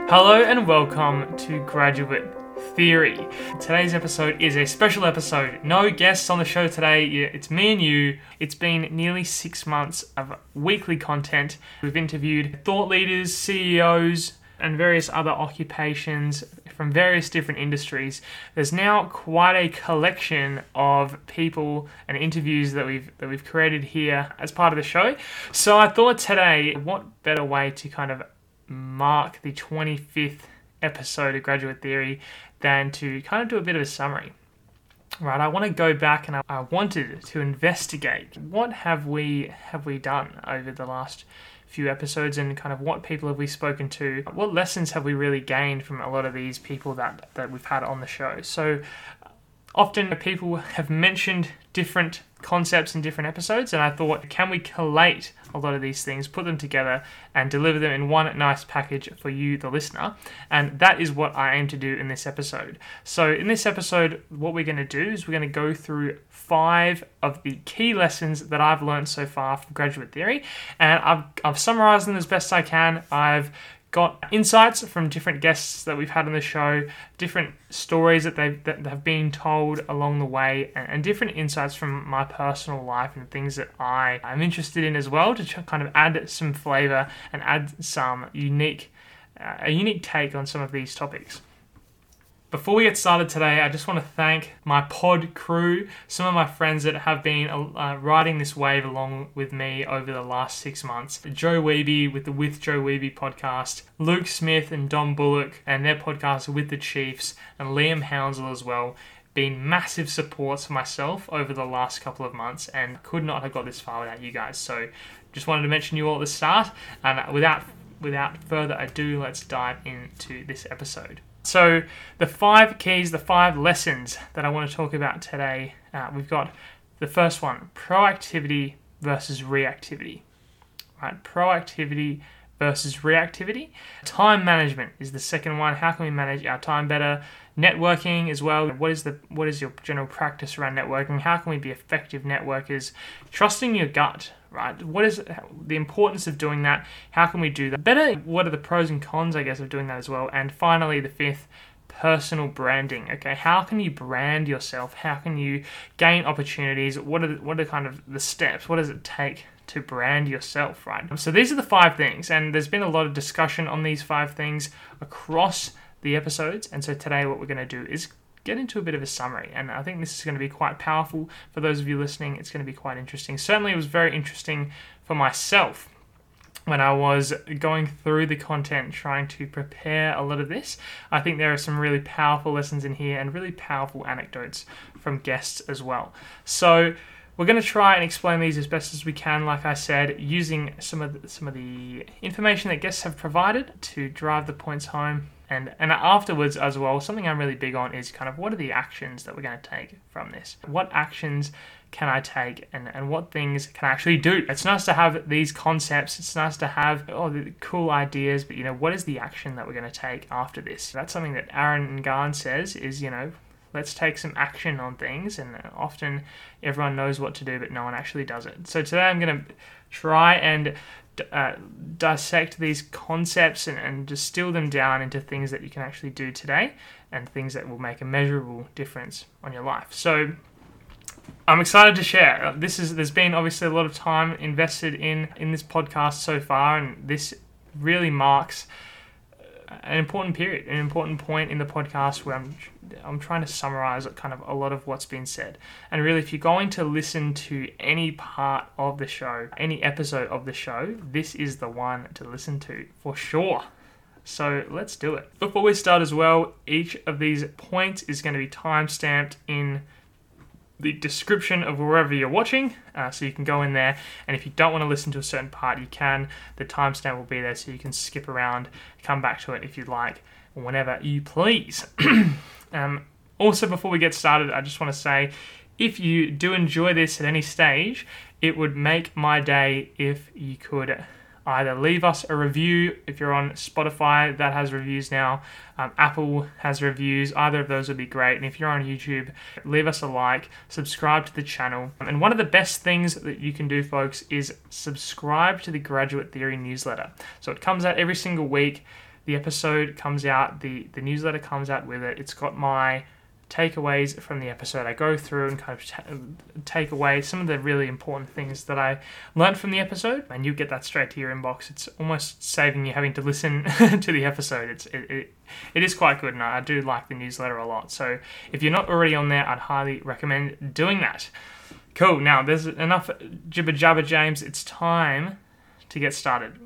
Hello and welcome to Graduate Theory. Today's episode is a special episode. No guests on the show today. It's me and you. It's been nearly 6 months of weekly content. We've interviewed thought leaders, CEOs, and various other occupations from various different industries. There's now quite a collection of people and interviews that we've created here as part of the show. So I thought today, what better way to kind of mark the 25th episode of Graduate Theory than to kind of do a bit of a summary. Right, I want to go back and I wanted to investigate what have we done over the last few episodes, and kind of what people have we spoken to, what lessons have we really gained from a lot of these people that we've had on the show. So often people have mentioned different concepts in different episodes, and I thought, can we collate a lot of these things, put them together, and deliver them in one nice package for you, the listener? And that is what I aim to do in this episode. So in this episode, what we're going to do is we're going to go through 5 of the key lessons that I've learned so far from Graduate Theory, and I've summarized them as best I can. I've got insights from different guests that we've had on the show, different stories that have been told along the way, and different insights from my personal life and things that I'm interested in as well, to kind of add some flavor and add some a unique take on some of these topics. Before we get started today, I just want to thank my pod crew, some of my friends that have been riding this wave along with me over the last 6 months. Joe Wiebe with the With Joe Wiebe podcast, Luke Smith and Dom Bullock and their podcast With the Chiefs, and Liam Hounsell as well. Been massive supports for myself over the last couple of months, and could not have got this far without you guys. So just wanted to mention you all at the start, and without further ado, let's dive into this episode. So the 5 keys, the 5 lessons that I want to talk about today, we've got the first one, proactivity versus reactivity. Right, proactivity versus reactivity. Time management is the second one. How can we manage our time better? Networking as well. What is your general practice around networking? How can we be effective networkers? Trusting your gut, right? What is the importance of doing that? How can we do that better? What are the pros and cons, I guess, of doing that as well? And finally, the 5th, personal branding. Okay, how can you brand yourself? How can you gain opportunities? What are kind of the steps? What does it take to brand yourself, right? So these are the 5 things, and there's been a lot of discussion on these 5 things across the episodes, and so today what we're going to do is get into a bit of a summary, and I think this is going to be quite powerful for those of you listening. It's going to be quite interesting. Certainly it was very interesting for myself when I was going through the content, trying to prepare a lot of this. I think there are some really powerful lessons in here and really powerful anecdotes from guests as well. So we're going to try and explain these as best as we can, like I said, using some of the information that guests have provided to drive the points home. And afterwards as well, something I'm really big on is kind of what are the actions that we're going to take from this? What actions can I take, and what things can I actually do? It's nice to have these concepts. It's nice to have the cool ideas, but what is the action that we're going to take after this? That's something that Aaron Garn says is, let's take some action on things, and often everyone knows what to do, but no one actually does it. So today I'm going to try and dissect these concepts and distill them down into things that you can actually do today, and things that will make a measurable difference on your life. So I'm excited to share. There's been obviously a lot of time invested in this podcast so far, and this really marks an important period, an important point in the podcast where I'm trying to summarize kind of a lot of what's been said. And really, if you're going to listen to any part of the show, any episode of the show, this is the one to listen to for sure. So let's do it. Before we start as well, each of these points is going to be time-stamped in the description of wherever you're watching, so you can go in there, and if you don't want to listen to a certain part, you can. The timestamp will be there, so you can skip around, come back to it if you'd like, whenever you please. Also, before we get started, I just want to say, if you do enjoy this at any stage, it would make my day if you could either leave us a review. If you're on Spotify, that has reviews now. Apple has reviews. Either of those would be great. And if you're on YouTube, leave us a like, subscribe to the channel. And one of the best things that you can do, folks, is subscribe to the Graduate Theory newsletter. So it comes out every single week. the episode comes out, the newsletter comes out with it. It's got my takeaways from the episode. I go through and kind of take away some of the really important things that I learned from the episode, and you get that straight to your inbox. It's almost saving you having to listen to the episode. It is quite good, and I do like the newsletter a lot. So if you're not already on there, I'd highly recommend doing that. Cool. Now, there's enough jibber jabber, James. It's time to get started.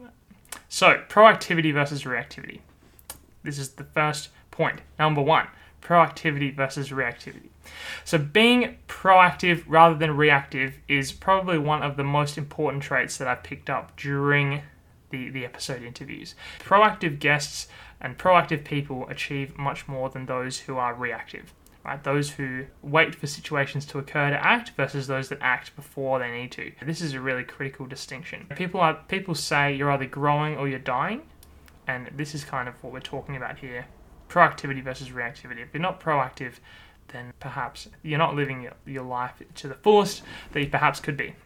So, proactivity versus reactivity. This is the first point. Number one. Proactivity versus reactivity. So being proactive rather than reactive is probably one of the most important traits that I've picked up during the episode interviews. Proactive guests and proactive people achieve much more than those who are reactive. Right? Those who wait for situations to occur to act versus those that act before they need to. This is a really critical distinction. People say you're either growing or you're dying, and this is kind of what we're talking about here. Proactivity versus reactivity. If you're not proactive, then perhaps you're not living your life to the fullest that you perhaps could be.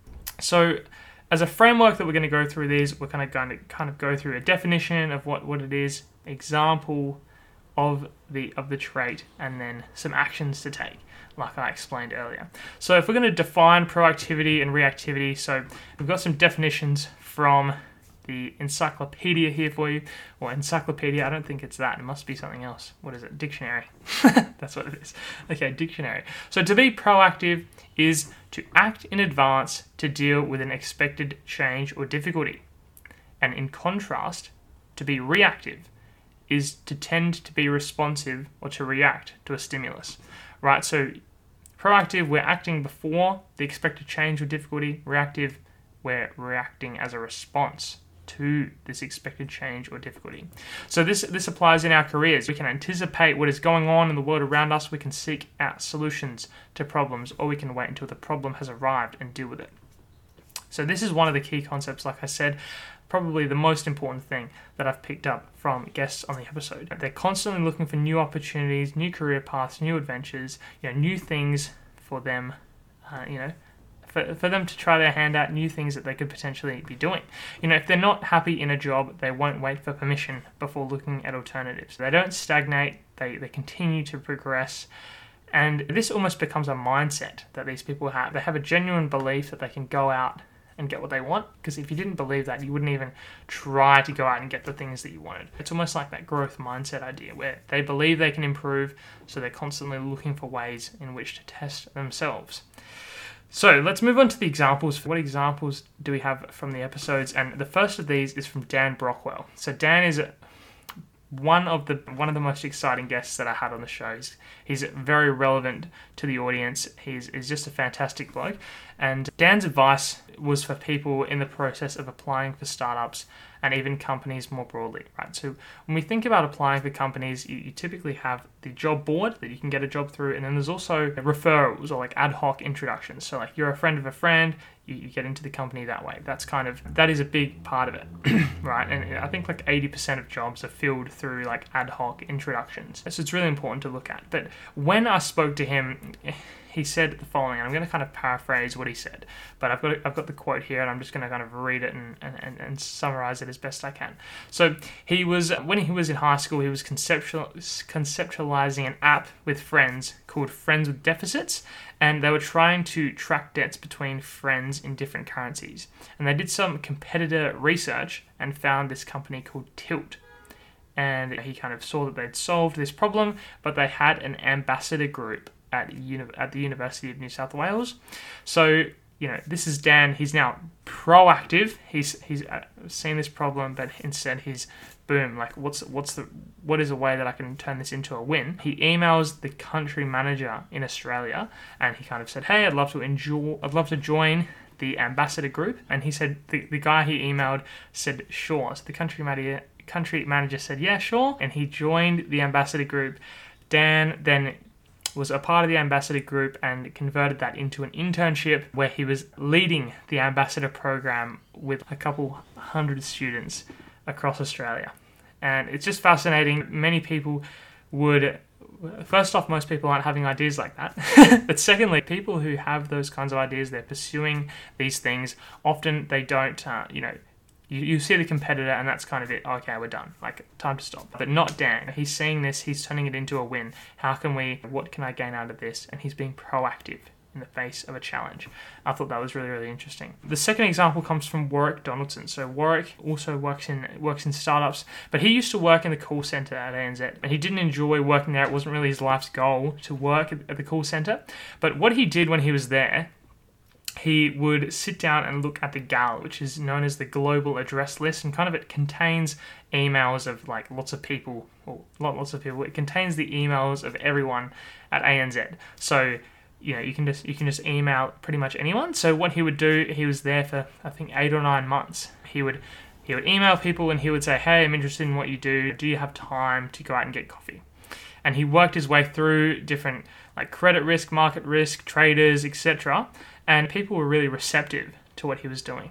So, as a framework that we're going to go through these, we're going to go through a definition of what it is, example of the trait, and then some actions to take, like I explained earlier. So, if we're going to define proactivity and reactivity, so we've got some definitions from the encyclopedia here for you, or encyclopedia, I don't think it's that, it must be something else. What is it? Dictionary. That's what it is. Okay, dictionary. So to be proactive is to act in advance to deal with an expected change or difficulty. And in contrast, to be reactive is to tend to be responsive or to react to a stimulus. Right, so proactive, we're acting before the expected change or difficulty. Reactive, we're reacting as a response to this expected change or difficulty. So this applies in our careers. We can anticipate what is going on in the world around us. We can seek out solutions to problems, or we can wait until the problem has arrived and deal with it. So this is one of the key concepts, like I said, probably the most important thing that I've picked up from guests on the episode. They're constantly looking for new opportunities, new career paths, new adventures, new things for them, for them to try their hand at, new things that they could potentially be doing. If they're not happy in a job, they won't wait for permission before looking at alternatives. They don't stagnate, they continue to progress. And this almost becomes a mindset that these people have. They have a genuine belief that they can go out and get what they want, because if you didn't believe that, you wouldn't even try to go out and get the things that you wanted. It's almost like that growth mindset idea where they believe they can improve, so they're constantly looking for ways in which to test themselves. So let's move on to the examples. What examples do we have from the episodes? And the first of these is from Dan Brockwell. So Dan is one of the most exciting guests that I had on the show. He's very relevant to the audience. He's just a fantastic bloke. And Dan's advice was for people in the process of applying for startups and even companies more broadly, right? So when we think about applying for companies, you typically have the job board that you can get a job through, and then there's also referrals or like ad hoc introductions. So like you're a friend of a friend, you get into the company that way. That is a big part of it, right? And I think like 80% of jobs are filled through like ad hoc introductions. So it's really important to look at. But when I spoke to him, he said the following, and I'm going to kind of paraphrase what he said, but I've got the quote here, and I'm just going to kind of read it and summarize it as best I can. So when he was in high school, he was conceptualizing an app with friends called Friends with Deficits, and they were trying to track debts between friends in different currencies. And they did some competitor research and found this company called Tilt. And he kind of saw that they'd solved this problem, but they had an ambassador group at the University of New South Wales. So, this is Dan. He's now proactive. He's seen this problem, but instead he's boom. Like, what is a way that I can turn this into a win? He emails the country manager in Australia, and he kind of said, "Hey, I'd love to join the ambassador group." And he said the guy he emailed said, "Sure." So the country manager said, "Yeah, sure," and he joined the ambassador group. Dan then was a part of the ambassador group and converted that into an internship where he was leading the ambassador program with a couple hundred students across Australia. And it's just fascinating. Many people first off, most people aren't having ideas like that. But secondly, people who have those kinds of ideas, they're pursuing these things. Often they don't, You see the competitor, and that's kind of it. Okay, we're done. Like, time to stop. But not Dan. He's seeing this. He's turning it into a win. What can I gain out of this? And he's being proactive in the face of a challenge. I thought that was really, really interesting. The second example comes from Warwick Donaldson. So Warwick also works in startups, but he used to work in the call center at ANZ, and he didn't enjoy working there. It wasn't really his life's goal to work at the call center. But what he did when he was there, he would sit down and look at the GAL, which is known as the Global Address List, and kind of it contains emails of like lots of people. It contains the emails of everyone at ANZ. So you can just email pretty much anyone. So what he would do, he was there for I think 8 or 9 months. He would email people and he would say, "Hey, I'm interested in what you do. Do you have time to go out and get coffee?" And he worked his way through different like credit risk, market risk, traders, etc. And people were really receptive to what he was doing.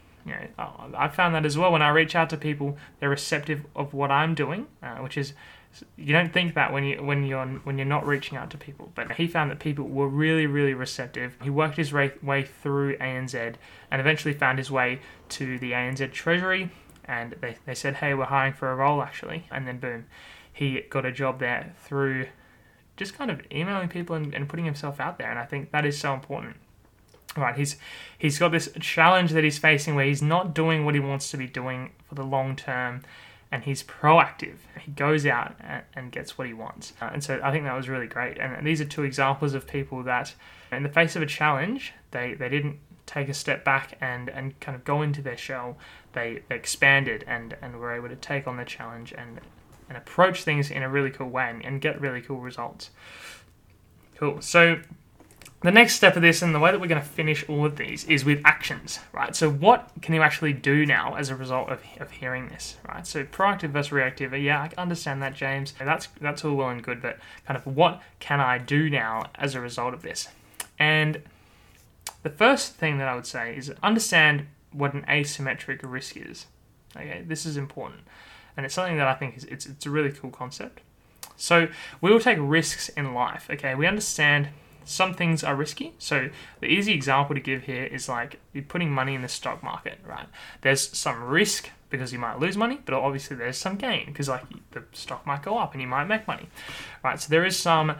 I found that as well. When I reach out to people, they're receptive of what I'm doing, which is, you don't think that when you're not reaching out to people. But he found that people were really, really receptive. He worked his way through ANZ and eventually found his way to the ANZ Treasury. And they said, "Hey, we're hiring for a role actually." And then boom, he got a job there through just kind of emailing people and putting himself out there. And I think that is so important. Right, he's got this challenge that he's facing where he's not doing what he wants to be doing for the long term, and he's proactive. He goes out and gets what he wants. And so I think that was really great. And these are two examples of people that, in the face of a challenge, they didn't take a step back and kind of go into their shell. They expanded and were able to take on the challenge and approach things in a really cool way and get really cool results. Cool. So the next step of this, and the way that we're going to finish all of these, is with actions, right? So what can you actually do now as a result of hearing this, right? So proactive versus reactive, yeah, I can understand that, James. That's all well and good, but kind of what can I do now as a result of this? And the first thing that I would say is understand what an asymmetric risk is. Okay, this is important, and it's something that I think it's a really cool concept. So we will take risks in life, okay? We understand some things are risky. So the easy example to give here is like you're putting money in the stock market, right? There's some risk because you might lose money, but obviously there's some gain because like the stock might go up and you might make money, right? So there is some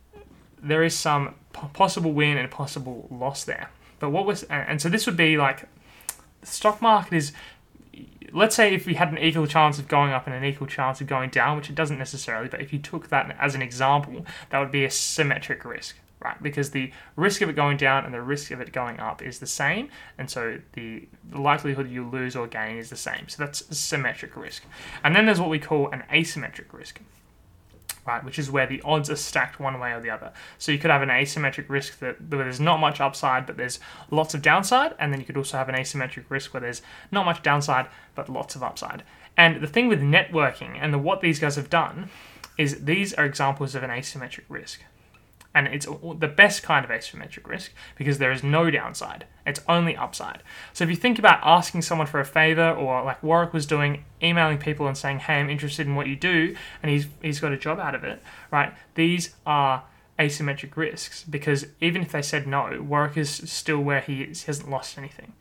possible win and possible loss there. But so this would be like the stock market is, let's say if we had an equal chance of going up and an equal chance of going down, which it doesn't necessarily, but if you took that as an example, that would be a symmetric risk. Right, because the risk of it going down and the risk of it going up is the same, and so the likelihood you lose or gain is the same. So that's a symmetric risk. And then there's what we call an asymmetric risk, right, which is where the odds are stacked one way or the other. So you could have an asymmetric risk where there's not much upside but there's lots of downside, and then you could also have an asymmetric risk where there's not much downside but lots of upside. And the thing with networking and what these guys have done is these are examples of an asymmetric risk. And it's the best kind of asymmetric risk because there is no downside. It's only upside. So if you think about asking someone for a favor, or like Warwick was doing, emailing people and saying, "Hey, I'm interested in what you do," and he's got a job out of it, right? These are asymmetric risks because even if they said no, Warwick is still where he is. He hasn't lost anything.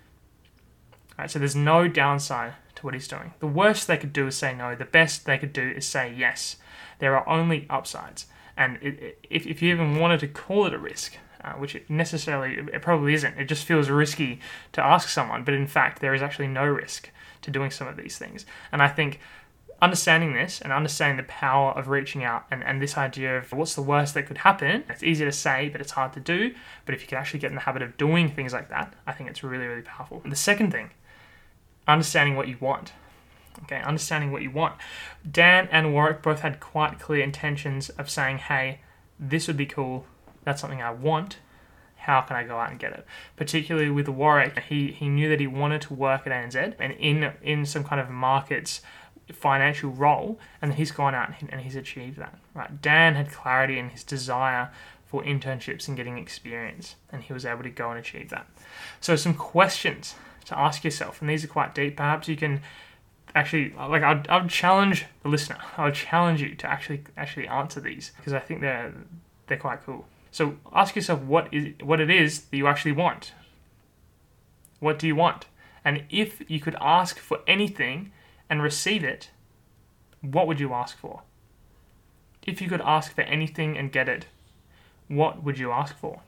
Right, so there's no downside to what he's doing. The worst they could do is say no. The best they could do is say yes. There are only upsides. And if you even wanted to call it a risk, which it probably isn't, it just feels risky to ask someone, but in fact there is actually no risk to doing some of these things. And I think understanding this and understanding the power of reaching out and this idea of what's the worst that could happen, it's easy to say, but it's hard to do. But if you can actually get in the habit of doing things like that, I think it's really, really powerful. And the second thing, understanding what you want. Okay, understanding what you want. Dan and Warwick both had quite clear intentions of saying, "Hey, this would be cool. That's something I want. How can I go out and get it?" Particularly with Warwick, he knew that he wanted to work at ANZ and in some kind of markets financial role, and he's gone out and he's achieved that. Right? Dan had clarity in his desire for internships and getting experience, and he was able to go and achieve that. So some questions to ask yourself, and these are quite deep. Perhaps you can actually, like, I would challenge the listener. I would challenge you to actually answer these because I think they're quite cool. So ask yourself what it is that you actually want. What do you want? And if you could ask for anything and receive it, what would you ask for? If you could ask for anything and get it, what would you ask for?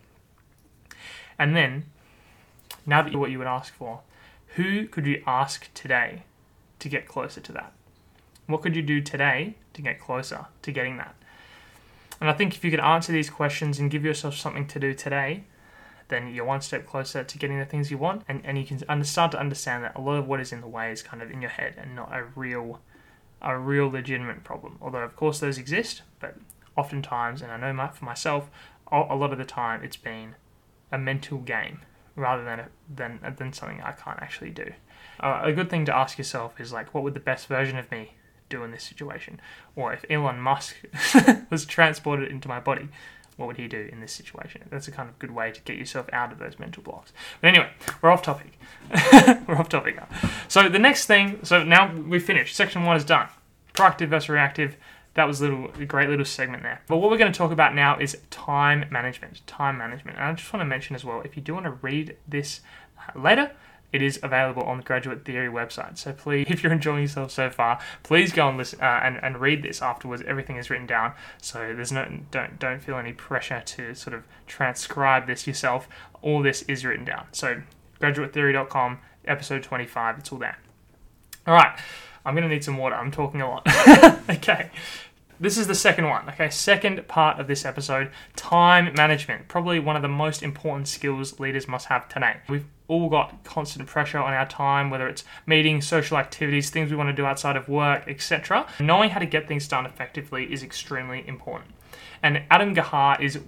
And then, now that you know what you would ask for, who could you ask today to get closer to that? What could you do today to get closer to getting that? And I think if you could answer these questions and give yourself something to do today, then you're one step closer to getting the things you want, and you can start to understand that a lot of what is in the way is kind of in your head and not a real legitimate problem. Although, of course, those exist, but oftentimes, and I know for myself, a lot of the time it's been a mental game rather than something I can't actually do. A good thing to ask yourself is like, what would the best version of me do in this situation? Or if Elon Musk was transported into my body, what would he do in this situation? That's a kind of good way to get yourself out of those mental blocks. But anyway, we're off topic. We're off topic now. So the next thing, so now we've finished. Section 1 is done. Proactive versus reactive. That was a great little segment there. But what we're going to talk about now is time management. Time management. And I just want to mention as well, if you do want to read this later, it is available on the Graduate Theory website. So please, if you're enjoying yourself so far, please go and listen and read this afterwards. Everything is written down, so there's don't feel any pressure to sort of transcribe this yourself. All this is written down. So graduatetheory.com, episode 25, it's all there. All right, I'm going to need some water. I'm talking a lot. Okay. This is the second one, okay? Second part of this episode, time management. Probably one of the most important skills leaders must have today. We've all got constant pressure on our time, whether it's meetings, social activities, things we want to do outside of work, etc. Knowing how to get things done effectively is extremely important. And Adam Gahar is...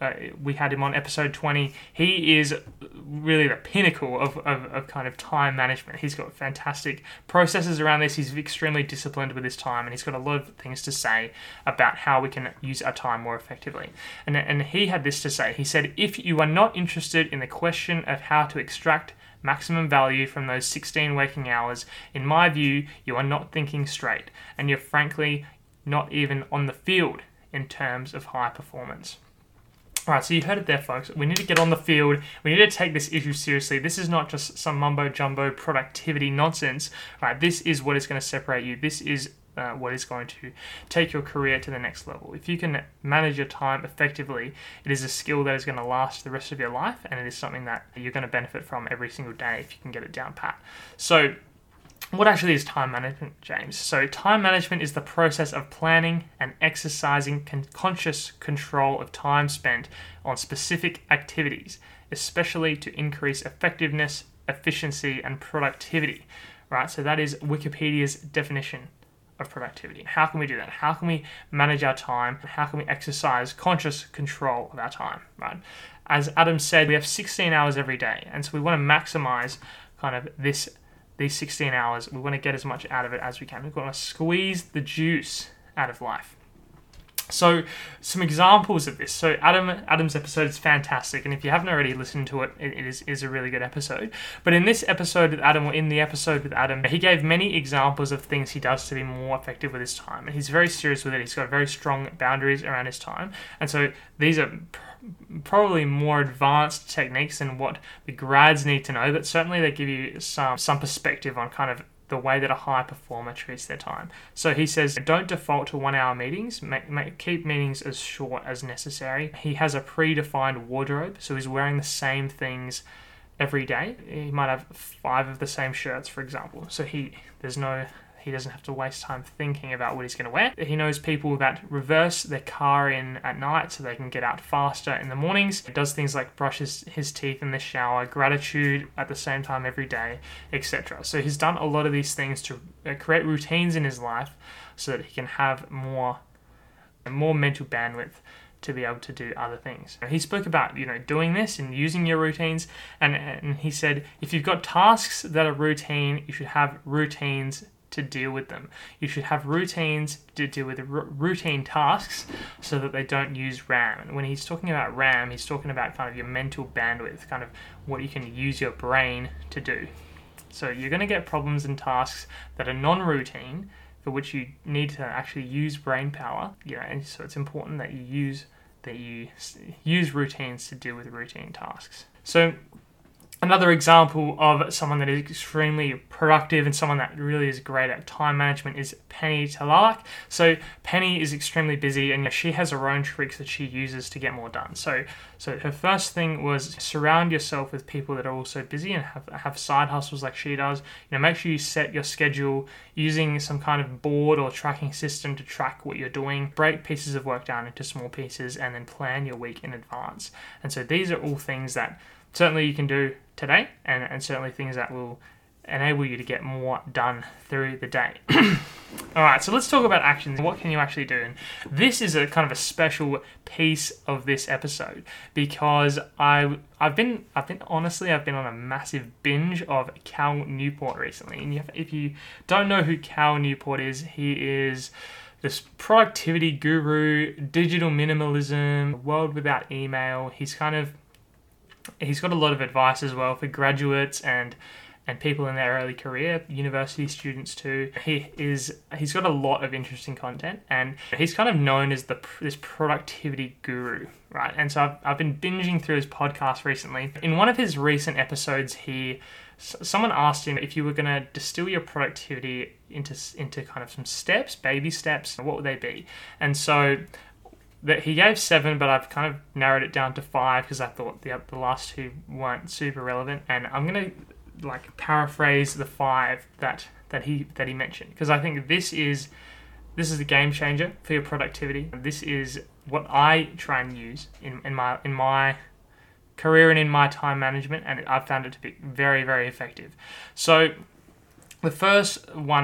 we had him on episode 20. He is really the pinnacle of kind of time management. He's got fantastic processes around this. He's extremely disciplined with his time, and he's got a lot of things to say about how we can use our time more effectively. And he had this to say. He said, if you are not interested in the question of how to extract maximum value from those 16 waking hours, in my view, you are not thinking straight, and you're frankly not even on the field in terms of high performance. Alright, so you heard it there, folks. We need to get on the field. We need to take this issue seriously. This is not just some mumbo-jumbo productivity nonsense. Right, this is what is going to separate you. This is what is going to take your career to the next level. If you can manage your time effectively, it is a skill that is going to last the rest of your life, and it is something that you're going to benefit from every single day if you can get it down pat. So, what actually is time management, James? So time management is the process of planning and exercising conscious control of time spent on specific activities, especially to increase effectiveness, efficiency, and productivity. Right? So that is Wikipedia's definition of productivity. How can we do that? How can we manage our time? How can we exercise conscious control of our time? Right? As Adam said, we have 16 hours every day, and so we want to maximize kind of these 16 hours. We want to get as much out of it as we can. We want to squeeze the juice out of life. So, some examples of this. So, Adam's episode is fantastic, and if you haven't already listened to it, it is a really good episode. But in this episode with Adam, or in the episode with Adam, he gave many examples of things he does to be more effective with his time, and he's very serious with it. He's got very strong boundaries around his time, and so these are probably more advanced techniques than what the grads need to know, but certainly they give you some perspective on kind of the way that a high performer treats their time. So he says, don't default to 1 hour meetings, keep meetings as short as necessary. He has a predefined wardrobe, so he's wearing the same things every day. He might have 5 of the same shirts, for example. So he doesn't have to waste time thinking about what he's going to wear. He knows people that reverse their car in at night so they can get out faster in the mornings. He does things like brushes his teeth in the shower, gratitude at the same time every day, etc. So he's done a lot of these things to create routines in his life so that he can have more mental bandwidth to be able to do other things. He spoke about, doing this and using your routines, and he said, if you've got tasks that are routine, you should have routines to deal with them. You should have routines to deal with routine tasks so that they don't use RAM. And when he's talking about RAM, he's talking about kind of your mental bandwidth, kind of what you can use your brain to do. So you're going to get problems and tasks that are non-routine, for which you need to actually use brain power. And so it's important that you use routines to deal with routine tasks. So Another example of someone that is extremely productive and someone that really is great at time management is Penny Talalak. So Penny is extremely busy, and she has her own tricks that she uses to get more done. So her first thing was surround yourself with people that are also busy and have side hustles like she does. Make sure you set your schedule using some kind of board or tracking system to track what you're doing. Break pieces of work down into small pieces and then plan your week in advance. And so these are all things that certainly you can do today, and certainly things that will enable you to get more done through the day. All right, so let's talk about actions. What can you actually do? And this is a kind of a special piece of this episode because I've been on a massive binge of Cal Newport recently. And if you don't know who Cal Newport is, he is this productivity guru, digital minimalism, world without email. He's got a lot of advice as well for graduates and people in their early career, university students too. He's got a lot of interesting content, and he's kind of known as this productivity guru, right? And so I've been binging through his podcast recently. In one of his recent episodes, someone asked him, if you were going to distill your productivity into kind of some steps, baby steps, what would they be? And so that he gave 7, but I've kind of narrowed it down to 5 because I thought the last 2 weren't super relevant. And I'm gonna paraphrase the 5 that he mentioned, because I think this is a game changer for your productivity. This is what I try and use in my career and in my time management, and I've found it to be very, very effective. So the first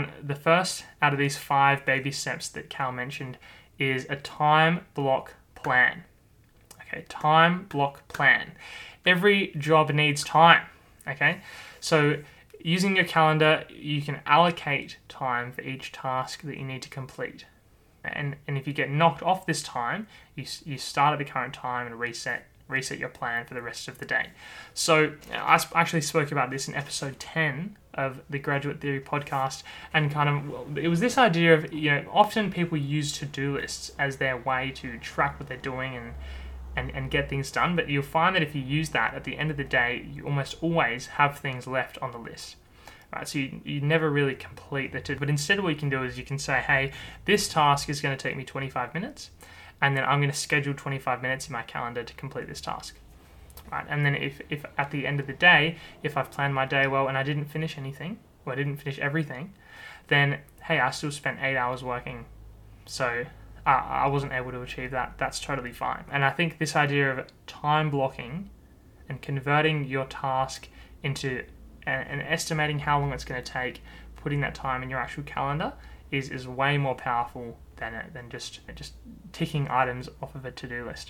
out of these 5 baby steps that Cal mentioned is a time block plan. Okay, time block plan. Every job needs time. Okay, so using your calendar, you can allocate time for each task that you need to complete. And if you get knocked off this time, you start at the current time and reset your plan for the rest of the day. So I actually spoke about this in episode 10 of the Graduate Theory podcast, and it was this idea of, often people use to-do lists as their way to track what they're doing and get things done, but you'll find that if you use that, at the end of the day, you almost always have things left on the list. Right, so you never really complete the but instead what you can do is you can say, hey, this task is going to take me 25 minutes, and then I'm going to schedule 25 minutes in my calendar to complete this task. Right, and then if at the end of the day, if I've planned my day well and I didn't finish anything, or I didn't finish everything, then, hey, I still spent 8 hours working, so I wasn't able to achieve that. That's totally fine. And I think this idea of time blocking and converting your task into and estimating how long it's going to take, putting that time in your actual calendar is way more powerful than just ticking items off of a to-do list.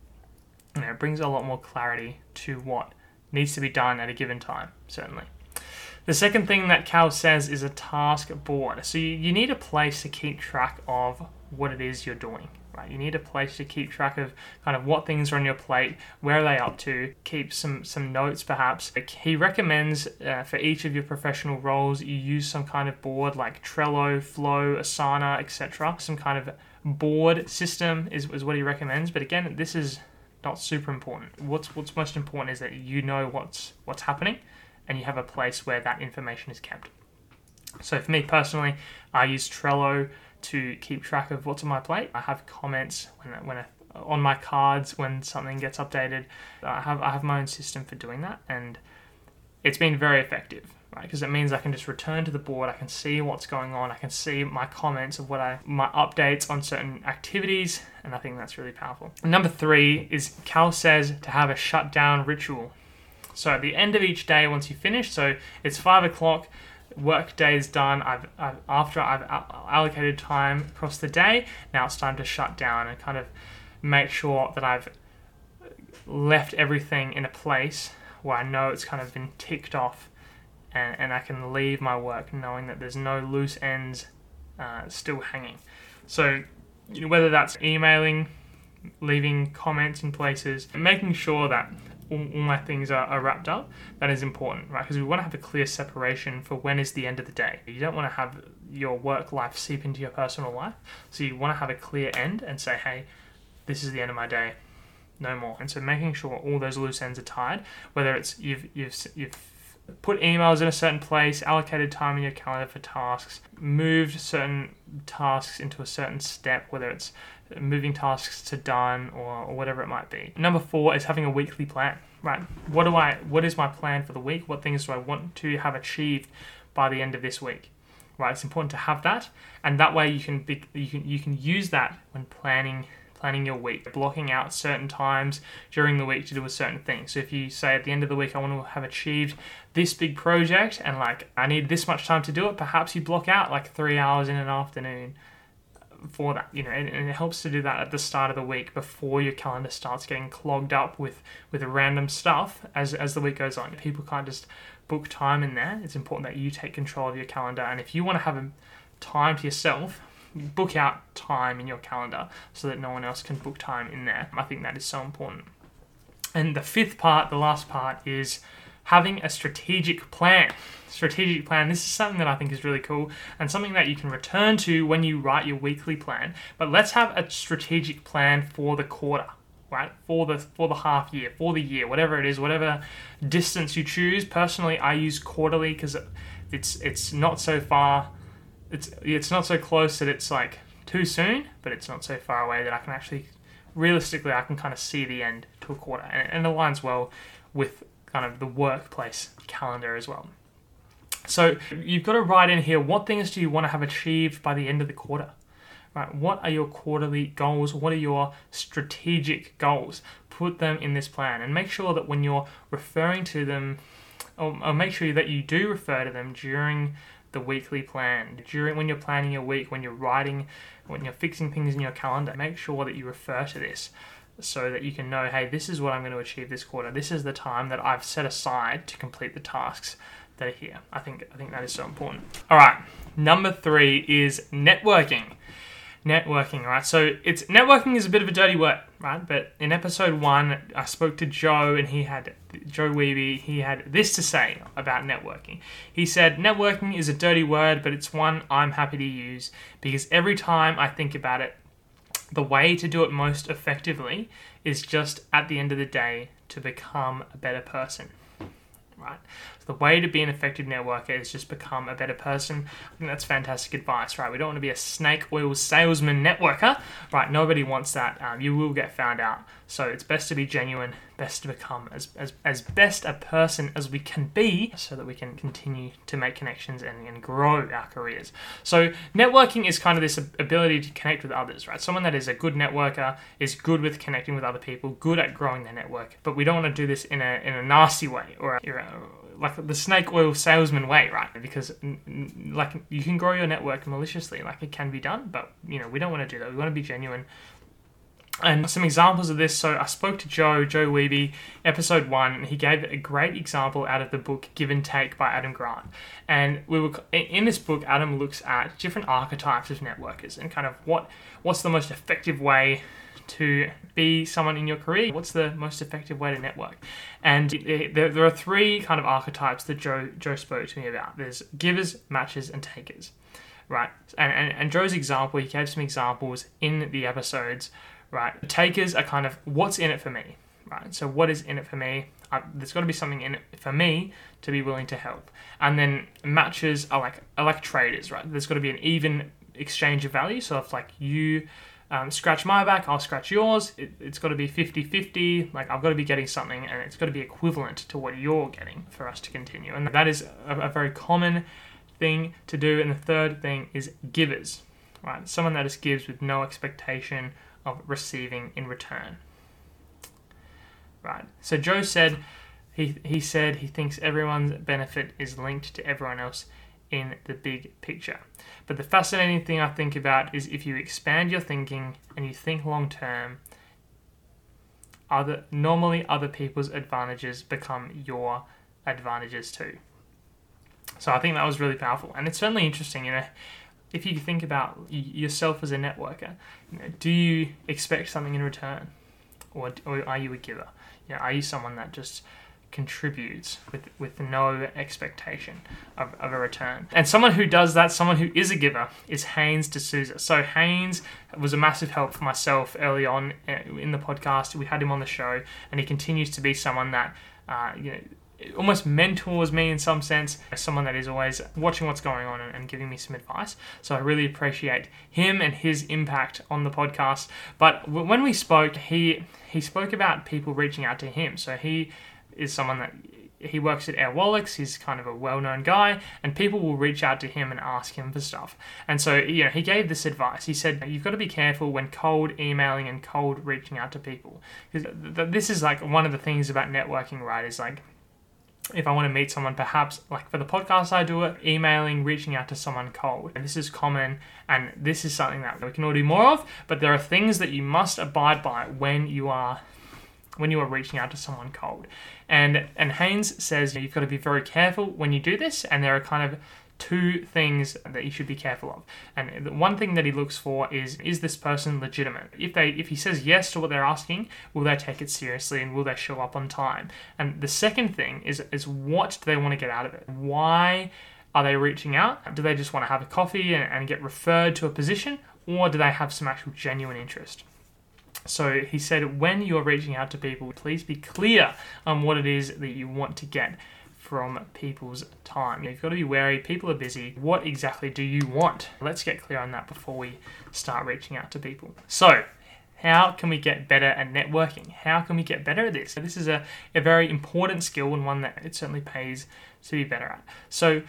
It brings a lot more clarity to what needs to be done at a given time, certainly. The second thing that Cal says is a task board. So you need a place to keep track of what it is you're doing. Right? You need a place to keep track of kind of what things are on your plate, where are they up to, keep some notes perhaps. He recommends for each of your professional roles, you use some kind of board like Trello, Flow, Asana, etc. Some kind of board system is what he recommends. But again, this is not super important. What's most important is that you know what's happening and you have a place where that information is kept. So for me personally, I use Trello to keep track of what's on my plate. I have comments when on my cards when something gets updated. I have my own system for doing that, and it's been very effective, right? Because it means I can just return to the board. I can see what's going on. I can see my comments of my updates on certain activities, and I think that's really powerful. Number 3 is Cal says to have a shutdown ritual. So at the end of each day, once you finish, so it's 5 o'clock. Work day is done. After I've allocated time across the day, now it's time to shut down and kind of make sure that I've left everything in a place where I know it's kind of been ticked off, and I can leave my work knowing that there's no loose ends still hanging. So whether that's emailing, leaving comments in places, making sure that all my things are wrapped up, that is important, right? Because we want to have a clear separation for when is the end of the day. You don't want to have your work life seep into your personal life. So you want to have a clear end and say, hey, this is the end of my day. no more. And so making sure all those loose ends are tied, whether it's you've put emails in a certain place, allocated time in your calendar for tasks, moved certain tasks into a certain step, whether it's moving tasks to done or whatever it might be. Number 4 is having a weekly plan, right? What is my plan for the week? What things do I want to have achieved by the end of this week? Right, it's important to have that, and that way you can use that when planning your week, blocking out certain times during the week to do a certain thing. So if you say at the end of the week, I want to have achieved this big project and like I need this much time to do it, perhaps you block out like 3 hours in an afternoon for that, and it helps to do that at the start of the week before your calendar starts getting clogged up with random stuff as the week goes on. People can't just book time in there. It's important that you take control of your calendar, and if you want to have a time to yourself, book out time in your calendar so that no one else can book time in there. I think that is so important. And the 5th part, the last part, is having a strategic plan. Strategic plan, this is something that I think is really cool and something that you can return to when you write your weekly plan. But let's have a strategic plan for the quarter, right? For the half year, for the year, whatever it is, whatever distance you choose. Personally, I use quarterly because it's not so far. It's not so close that it's like too soon, but it's not so far away that I can actually, realistically, I can kind of see the end to a quarter. And it aligns well with kind of the workplace calendar as well. So you've got to write in here, what things do you want to have achieved by the end of the quarter? Right? What are your quarterly goals? What are your strategic goals? Put them in this plan and make sure that when you're referring to them, or make sure that you do refer to them during the weekly plan, when you're planning your week, when you're fixing things in your calendar, make sure that you refer to this so that you can know, hey, this is what I'm going to achieve this quarter. This is the time that I've set aside to complete the tasks that are here. I think that is so important. All right, number 3 is networking. Networking, right? So networking is a bit of a dirty word, right? But in episode 1, I spoke to Joe, and Joe Wiebe, he had this to say about networking. He said, networking is a dirty word, but it's one I'm happy to use because every time I think about it, the way to do it most effectively is just at the end of the day to become a better person. Right? So the way to be an effective networker is just become a better person. I think that's fantastic advice, right? We don't want to be a snake oil salesman networker, right? Nobody wants that. You will get found out. So it's best to be genuine, best to become as best a person as we can be so that we can continue to make connections and grow our careers. So networking is kind of this ability to connect with others, right? Someone that is a good networker is good with connecting with other people, good at growing their network, but we don't want to do this in a nasty way or like the snake oil salesman way, right? Because like you can grow your network maliciously, like it can be done, but we don't want to do that. We want to be genuine. And some examples of this, so I spoke to Joe Wiebe, episode 1, and he gave a great example out of the book Give and Take by Adam Grant. And in this book, Adam looks at different archetypes of networkers and kind of what's the most effective way to be someone in your career. What's the most effective way to network? And there are 3 kind of archetypes that Joe spoke to me about. There's givers, matchers, and takers, right? And Joe's example, he gave some examples in the episodes. Right, the takers are kind of what's in it for me, right? So what is in it for me? There's got to be something in it for me to be willing to help. And then matchers are like traders, right? There's got to be an even exchange of value. So if like you scratch my back, I'll scratch yours. It's got to be 50-50. Like I've got to be getting something, and it's got to be equivalent to what you're getting for us to continue. And that is a very common thing to do. And the third thing is givers, right? Someone that just gives with no expectation of receiving in return. Right. So Joe said he said he thinks everyone's benefit is linked to everyone else in the big picture. But the fascinating thing I think about is if you expand your thinking and you think long term, normally other people's advantages become your advantages too. So I think that was really powerful, and it's certainly interesting, if you think about yourself as a networker, do you expect something in return, or are you a giver? Are you someone that just contributes with no expectation of a return. And someone who does that, someone who is a giver, is Haynes D'Souza. So Haynes was a massive help for myself early on in the podcast. We had him on the show, and he continues to be someone that almost mentors me in some sense, someone that is always watching what's going on and giving me some advice. So I really appreciate him and his impact on the podcast. But when we spoke, he spoke about people reaching out to him. So he is someone that he works at Airwallex. He's kind of a well-known guy, and people will reach out to him and ask him for stuff. And so, he gave this advice. He said, you've got to be careful when cold emailing and cold reaching out to people. Because this is like one of the things about networking, right? Is like, if I want to meet someone, perhaps like for the podcast I do it, emailing, reaching out to someone cold. And this is common, and this is something that we can all do more of, but there are things that you must abide by when you are reaching out to someone cold. And Haynes says you've got to be very careful when you do this, and there are kind of two things that you should be careful of. And the one thing that he looks for is this person legitimate? If he says yes to what they're asking, will they take it seriously, and will they show up on time? And the second thing is what do they want to get out of it? Why are they reaching out? Do they just want to have a coffee and get referred to a position, or do they have some actual genuine interest? So he said, when you're reaching out to people, please be clear on what it is that you want to get from people's time. You've got to be wary. People are busy. What exactly do you want? Let's get clear on that before we start reaching out to people. So, how can we get better at networking? How can we get better at this? This is a very important skill, and one that it certainly pays to be better at. So,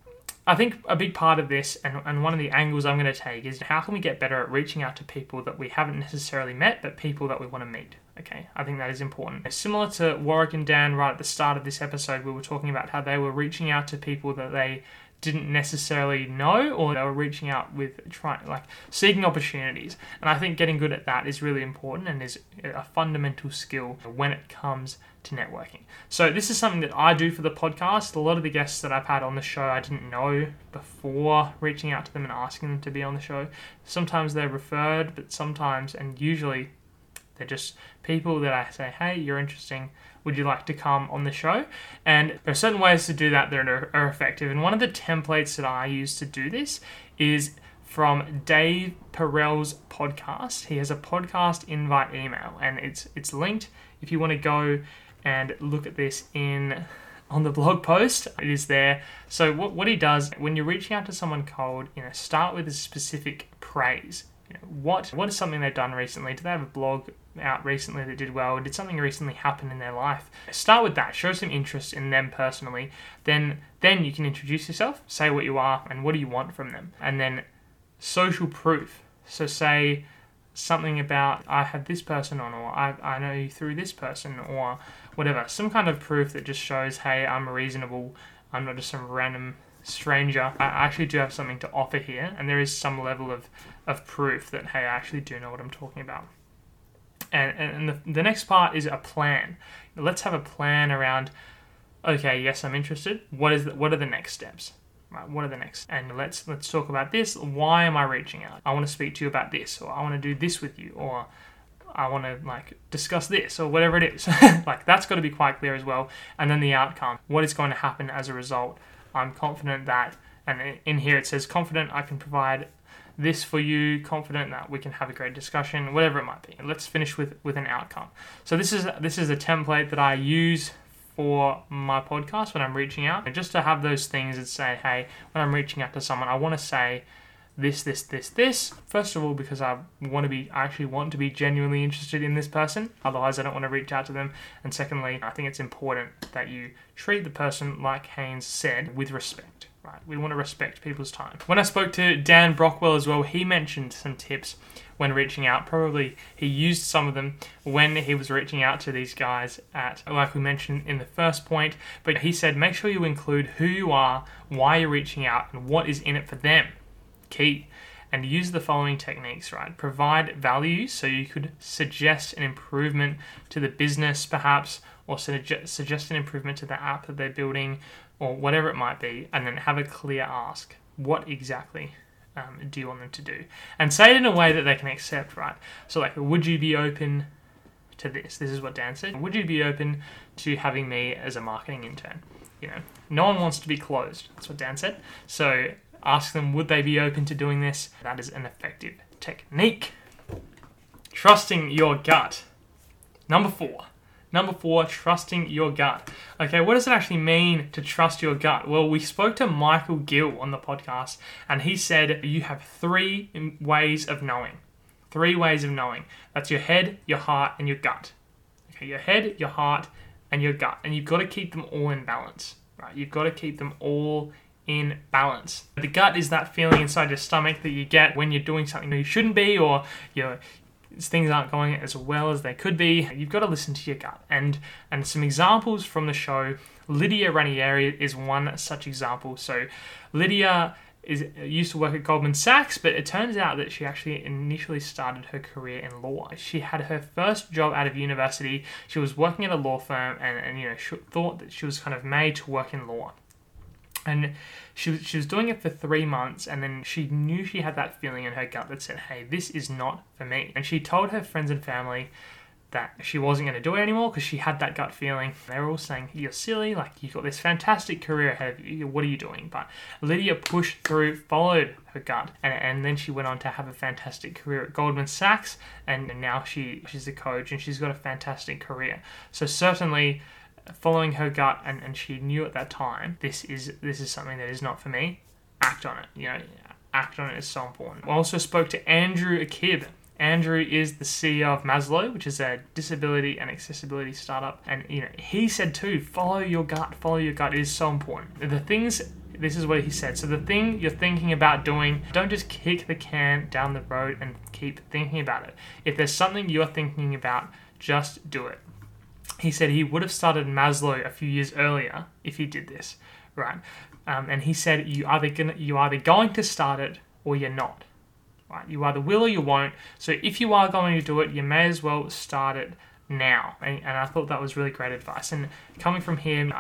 I think a big part of this, and one of the angles I'm going to take, is how can we get better at reaching out to people that we haven't necessarily met, but people that we want to meet. Okay, I think that is important. Similar to Warwick and Dan right at the start of this episode, we were talking about how they were reaching out to people that they didn't necessarily know, or they were reaching out with seeking opportunities. And I think getting good at that is really important and is a fundamental skill when it comes to networking. So this is something that I do for the podcast. A lot of the guests that I've had on the show I didn't know before reaching out to them and asking them to be on the show. Sometimes they're referred, but sometimes, and usually, they're just people that I say, hey, you're interesting. Would you like to come on the show? And there are certain ways to do that that are effective. And one of the templates that I use to do this is from Dave Perel's podcast. He has a podcast invite email, and it's linked. If you want to go and look at this on the blog post, it is there. So what he does, when you're reaching out to someone cold, start with a specific praise. What is something they've done recently? Do they have a blog out recently that did well? Did something recently happen in their life? Start with that. Show some interest in them personally. Then you can introduce yourself, say what you are, and what do you want from them. And then social proof. So say something about, I have this person on, or I know you through this person, or whatever. Some kind of proof that just shows, hey, I'm reasonable. I'm not just some random stranger. I actually do have something to offer here, and there is some level of proof that, hey, I actually do know what I'm talking about. And the next part is a plan. Let's have a plan around, okay, yes, I'm interested. What are the next steps? Right, what are the next? And let's talk about this. Why am I reaching out? I want to speak to you about this, or I want to do this with you, or I want to discuss this, or whatever it is. That's got to be quite clear as well. And then the outcome. What is going to happen as a result? I'm confident that, and in here it says confident I can provide this for you, confident that we can have a great discussion, whatever it might be. Let's finish with an outcome. So this is a template that I use for my podcast when I'm reaching out, and just to have those things that say, hey, when I'm reaching out to someone, I want to say this. First of all, because I actually want to be genuinely interested in this person. Otherwise, I don't want to reach out to them. And secondly, I think it's important that you treat the person, like Haynes said, with respect. Right? We want to respect people's time. When I spoke to Dan Brockwell as well, he mentioned some tips when reaching out. Probably he used some of them when he was reaching out to these guys like we mentioned in the first point. But he said, make sure you include who you are, why you're reaching out, and what is in it for them. Key. And use the following techniques, right? Provide value, so you could suggest an improvement to the business perhaps, or suggest an improvement to the app that they're building, or whatever it might be, and then have a clear ask. What exactly do you want them to do? And say it in a way that they can accept, right? So would you be open to this. This is what Dan said. Would you be open to having me as a marketing intern? No one wants to be closed. That's what Dan said. So ask them, would they be open to doing this? That is an effective technique. Trusting your gut. Number four, trusting your gut. Okay, what does it actually mean to trust your gut? Well, we spoke to Michael Gill on the podcast, and he said you have 3 ways of knowing. 3 ways of knowing. That's your head, your heart, and your gut. Okay, your head, your heart, and your gut. And you've got to keep them all in balance, right? You've got to keep them all in balance. The gut is that feeling inside your stomach that you get when you're doing something you shouldn't be, or things aren't going as well as they could be. You've got to listen to your gut. And some examples from the show, Lydia Ranieri is one such example. So Lydia used to work at Goldman Sachs, but it turns out that she actually initially started her career in law. She had her first job out of university. She was working at a law firm, and she thought that she was kind of made to work in law. And she was doing it for 3 months, and then she knew she had that feeling in her gut that said, hey, this is not for me. And she told her friends and family that she wasn't going to do it anymore because she had that gut feeling. They were all saying, you're silly, like you've got this fantastic career ahead of you, what are you doing? But Lydia pushed through, followed her gut, and then she went on to have a fantastic career at Goldman Sachs, and now she's a coach, and she's got a fantastic career. So certainly following her gut, and she knew at that time, this is something that is not for me. Act on it. Act on it is so important. I also spoke to Andrew Akib. Andrew is the CEO of Maslow, which is a disability and accessibility startup. And he said too, follow your gut. Follow your gut is so important. This is what he said. So the thing you're thinking about doing, don't just kick the can down the road and keep thinking about it. If there's something you're thinking about, just do it. He said he would have started Maslow a few years earlier if he did this, right? And he said you're either going to start it or you're not, right? You either will or you won't. So if you are going to do it, you may as well start it now. And I thought that was really great advice. And coming from him,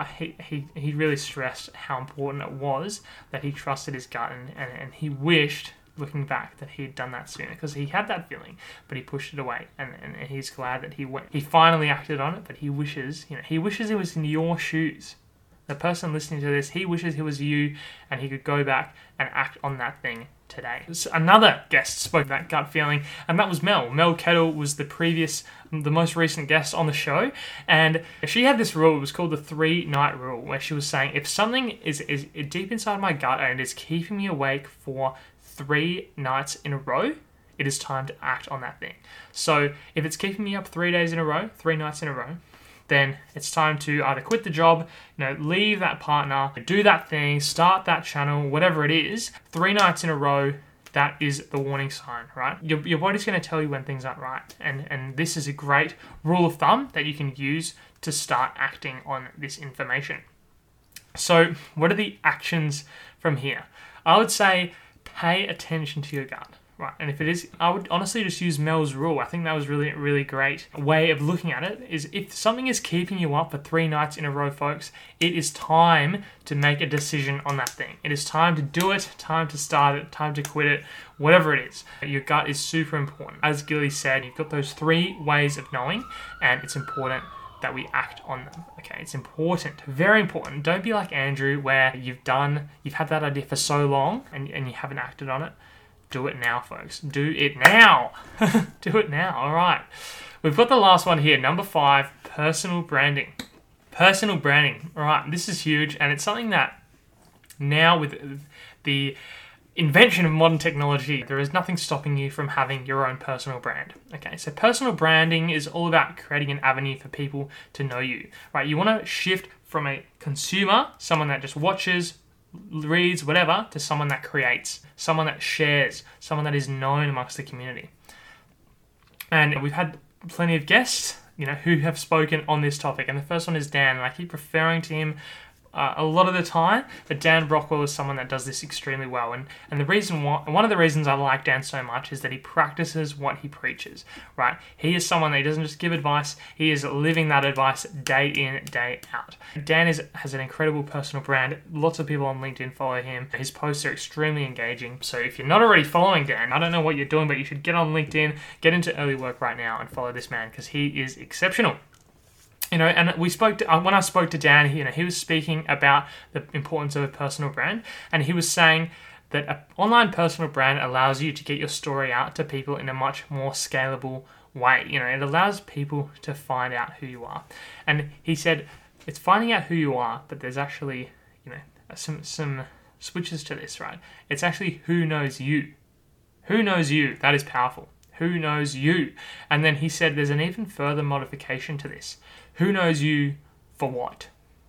he really stressed how important it was that he trusted his gut, and he wished, looking back, that he had done that sooner, because he had that feeling, but he pushed it away, and he's glad that he finally acted on it. But he wishes he was in your shoes. The person listening to this, he wishes he was you, and he could go back and act on that thing today. So another guest spoke that gut feeling, and that was Mel. Mel Kettle was the most recent guest on the show, and she had this rule. It was called the 3-night rule, where she was saying, if something is deep inside my gut and it is keeping me awake for 3 nights in a row, it is time to act on that thing. So if it's keeping me up 3 days in a row, 3 nights in a row, then it's time to either quit the job, leave that partner, do that thing, start that channel, whatever it is. 3 nights in a row, that is the warning sign, right? Your body's going to tell you when things aren't right. And this is a great rule of thumb that you can use to start acting on this information. So what are the actions from here? I would say pay attention to your gut. Right, and if it is, I would honestly just use Mel's rule. I think that was really, really great way of looking at it, is if something is keeping you up for 3 nights in a row, folks, it is time to make a decision on that thing. It is time to do it, time to start it, time to quit it, whatever it is. Your gut is super important. As Gilly said, you've got those 3 ways of knowing, and it's important that we act on them. Okay, it's important, very important. Don't be like Andrew, where you've had that idea for so long and you haven't acted on it. Do it now, folks. Do it now. Do it now. All right. We've got the last one here. Number 5, personal branding. Personal branding. All right. This is huge, and it's something that now, with the invention of modern technology, there is nothing stopping you from having your own personal brand. Okay, so personal branding is all about creating an avenue for people to know you, right? You want to shift from a consumer, someone that just watches, reads, whatever, to someone that creates, someone that shares, someone that is known amongst the community. And we've had plenty of guests, who have spoken on this topic. And the first one is Dan, and I keep referring to him a lot of the time, but Dan Brockwell is someone that does this extremely well. And one of the reasons I like Dan so much is that he practices what he preaches, right? He is someone that doesn't just give advice, he is living that advice day in, day out. Dan has an incredible personal brand. Lots of people on LinkedIn follow him. His posts are extremely engaging. So if you're not already following Dan, I don't know what you're doing, but you should get on LinkedIn, get into early work right now and follow this man because he is exceptional. And when I spoke to Dan, he was speaking about the importance of a personal brand, and he was saying that an online personal brand allows you to get your story out to people in a much more scalable way. It allows people to find out who you are. And he said it's finding out who you are, but there's actually, some switches to this, right? It's actually who knows you. Who knows you? That is powerful. Who knows you? And then he said there's an even further modification to this. Who knows you for what?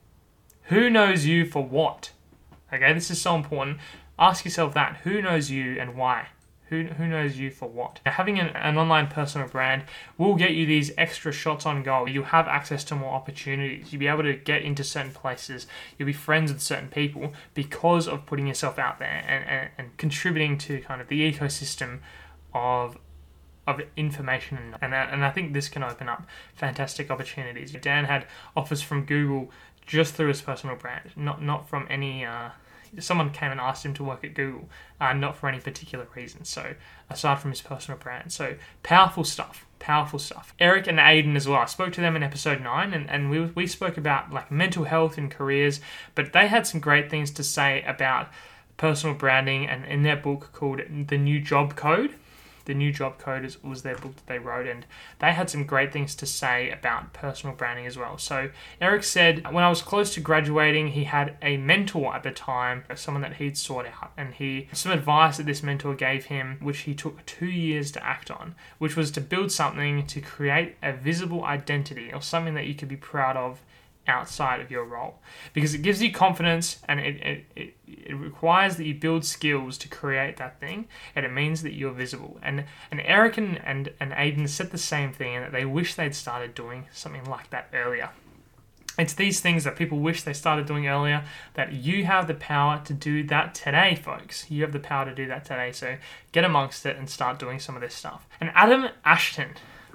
Who knows you for what? Okay, this is so important. Ask yourself that. Who knows you and why? Who knows you for what? Now, having an online personal brand will get you these extra shots on goal. You'll have access to more opportunities. You'll be able to get into certain places. You'll be friends with certain people because of putting yourself out there and contributing to kind of the ecosystem of information, and I think this can open up fantastic opportunities. Dan had offers from Google just through his personal brand, not from any. Someone came and asked him to work at Google, not for any particular reason. So aside from his personal brand, so powerful stuff. Eric and Aiden as well. I spoke to them in episode 9, and we spoke about like mental health and careers, but they had some great things to say about personal branding, and in their book called The New Job Code. The New Job Code was their book that they wrote, and they had some great things to say about personal branding as well. So Eric said, when I was close to graduating, he had a mentor at the time, someone that he'd sought out, and some advice that this mentor gave him, which he took 2 years to act on, which was to build something to create a visible identity or something that you could be proud of outside of your role, because it gives you confidence, and it requires that you build skills to create that thing, and it means that you're visible. And Eric and Aiden said the same thing, and that they wish they'd started doing something like that earlier. It's these things that people wish they started doing earlier, that you have the power to do that today, folks. You have the power to do that today, so get amongst it and start doing some of this stuff. And Adam Ashton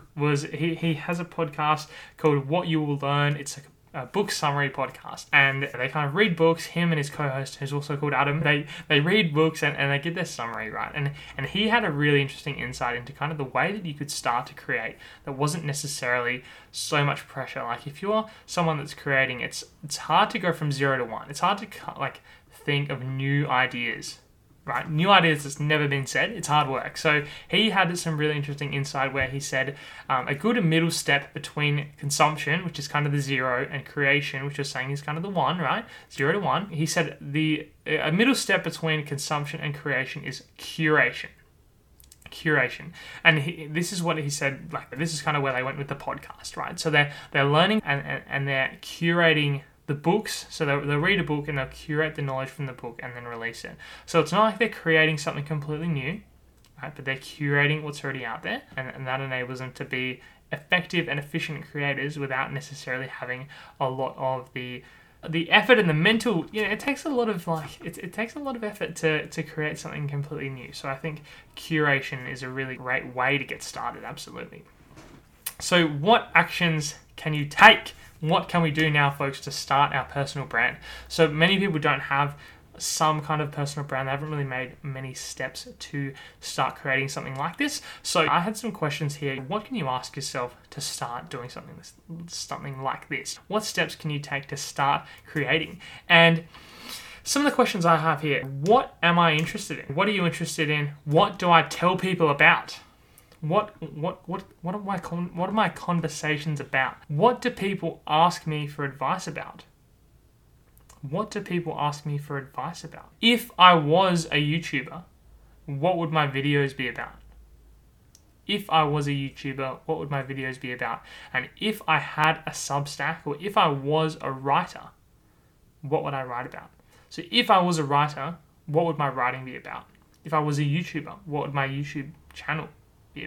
he has a podcast called What You Will Learn. It's like a book summary podcast, and they kind of read books. Him and his co-host, who's also called Adam, they read books and they get their summary, right? And he had a really interesting insight into kind of the way that you could start to create that wasn't necessarily so much pressure. Like if you're someone that's creating, it's hard to go from 0 to 1. It's hard to like think of new ideas. Right, new ideas that's never been said. It's hard work. So he had some really interesting insight where he said a good middle step between consumption, which is kind of the 0, and creation, which is saying is kind of the 1, right? 0 to 1. He said a middle step between consumption and creation is curation. And this is what he said. Like this is kind of where they went with the podcast, right? So they're learning and they're curating the books. So they'll read a book and they'll curate the knowledge from the book and then release it. So it's not like they're creating something completely new, right? But they're curating what's already out there, and that enables them to be effective and efficient creators without necessarily having a lot of the effort and the mental. It takes a lot of it takes a lot of effort to create something completely new. So I think curation is a really great way to get started. Absolutely. So what actions can you take? What can we do now, folks, to start our personal brand? So many people don't have some kind of personal brand. They haven't really made many steps to start creating something like this. So I had some questions here. What can you ask yourself to start doing something like this? What steps can you take to start creating? And some of the questions I have here: what am I interested in? What are you interested in? What do I tell people about? What are my conversations about? What do people ask me for advice about? What do people ask me for advice about? If I was a YouTuber, what would my videos be about? If I was a YouTuber, what would my videos be about? And if I had a Substack, or if I was a writer, what would I write about? So if I was a writer, what would my writing be about? If I was a YouTuber, what would my YouTube channel be about?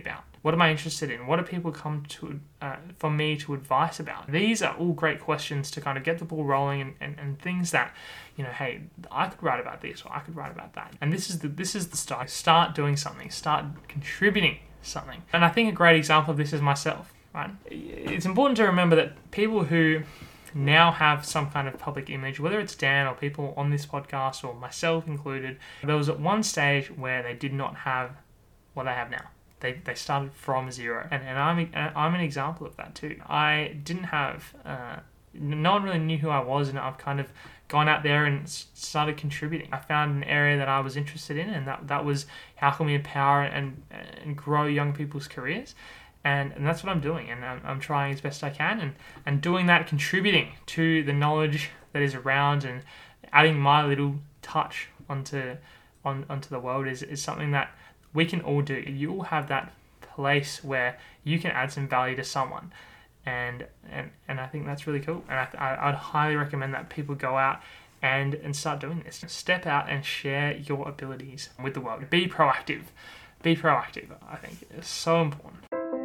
What am I interested in? What do people come to for me to advice about? These are all great questions to kind of get the ball rolling and things that, hey, I could write about this or I could write about that. And this is the start. Start doing something. Start contributing something. And I think a great example of this is myself, right? It's important to remember that people who now have some kind of public image, whether it's Dan or people on this podcast or myself included, there was at one stage where they did not have what they have now. They started from zero, and I'm an example of that too. I didn't have no one really knew who I was, and I've kind of gone out there and started contributing. I found an area that I was interested in, and that was how can we empower and grow young people's careers. And that's what I'm doing, and I'm trying as best I can, and doing that, contributing to the knowledge that is around, and adding my little touch onto the world is something that we can all do. You all have that place where you can add some value to someone, and I think that's really cool. And I'd highly recommend that people go out and start doing this. Step out and share your abilities with the world. Be proactive. Be proactive. I think it's so important.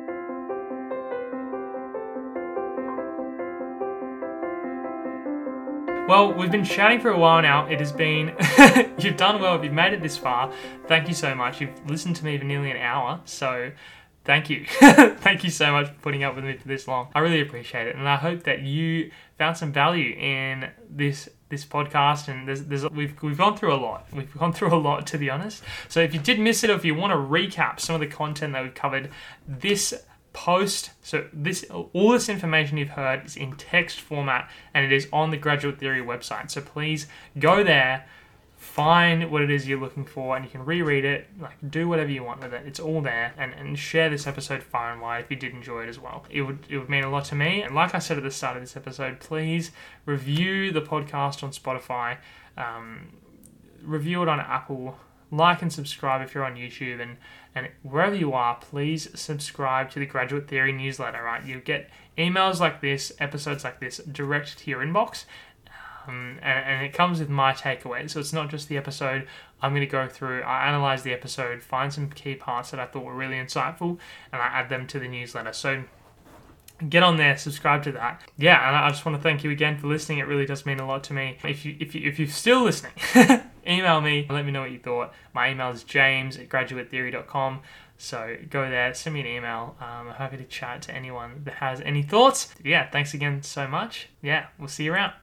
Well, we've been chatting for a while now. It has been... You've done well if you've made it this far. Thank you so much. You've listened to me for nearly an hour, so thank you. Thank you so much for putting up with me for this long. I really appreciate it, and I hope that you found some value in this podcast. And we've gone through a lot. We've gone through a lot, to be honest. So if you did miss it, or if you want to recap some of the content that we've covered, this post, so all this information you've heard is in text format, and it is on the Graduate Theory website. So please go there, find what it is you're looking for, and you can reread it, do whatever you want with it. It's all there, and share this episode far and wide if you did enjoy it as well. It would mean a lot to me. And like I said at the start of this episode, please review the podcast on Spotify, review it on Apple, like and subscribe if you're on YouTube, and wherever you are, please subscribe to the Graduate Theory newsletter, right? You'll get emails like this, episodes like this, direct to your inbox, and it comes with my takeaways. So it's not just the episode. I'm going to go through, I analyze the episode, find some key parts that I thought were really insightful, and I add them to the newsletter. So get on there, subscribe to that. Yeah, and I just want to thank you again for listening. It really does mean a lot to me. If you're still listening, email me, let me know what you thought. My email is james@graduatetheory.com. So go there, send me an email. I'm happy to chat to anyone that has any thoughts. Yeah, thanks again so much. Yeah, we'll see you around.